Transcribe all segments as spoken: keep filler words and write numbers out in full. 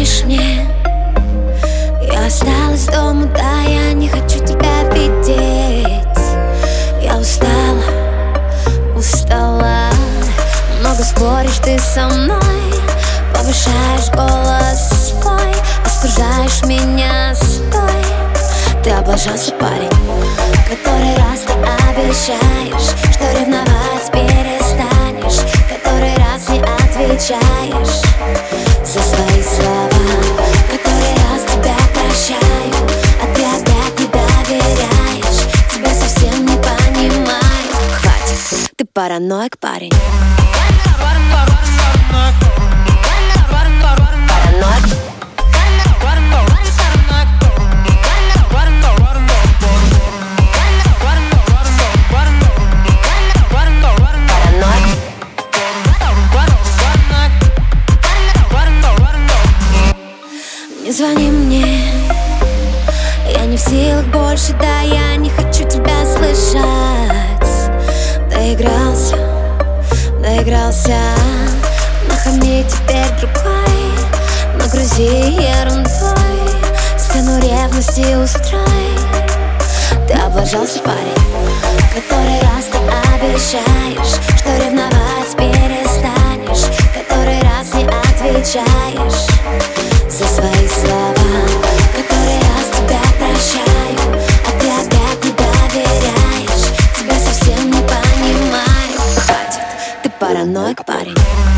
звонишь мне, я осталась дома, да, я не хочу тебя видеть. Я устала, устала. Много споришь ты со мной, повышаешь голос свой, остужаешь меня, стой. Ты облажался, парень, который раз ты обещаешь, что ревновать перестанешь, который раз не отвечаешь за свои слова, который раз тебя прощаю, а ты опять не доверяешь, тебя совсем не понимаю. Хватит, ты параноик, парень. Не звони мне, я не в силах больше, да, я не хочу тебя слышать. Доигрался, доигрался, нахами теперь другой, нагрузи ерундой, стену ревности устрой. Ты облажался, парень, который раз ты обещаешь, что ревновать перестанешь, который раз не отвечаешь за свои слова, который раз тебя прощаю, а ты опять не доверяешь, тебя совсем не понимаю. Хватит, ты параноик, парень.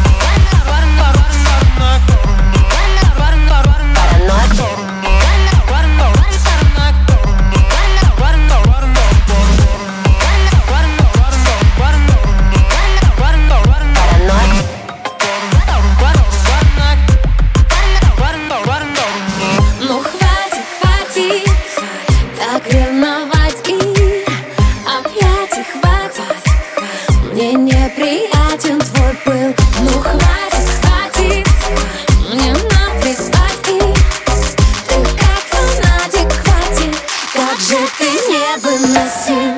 Ревновать и объятий хватит, мне неприятен твой пыл. Ну хватит, хватит, мне наплевать и ты как фанатик, хватит, как же ты невыносим.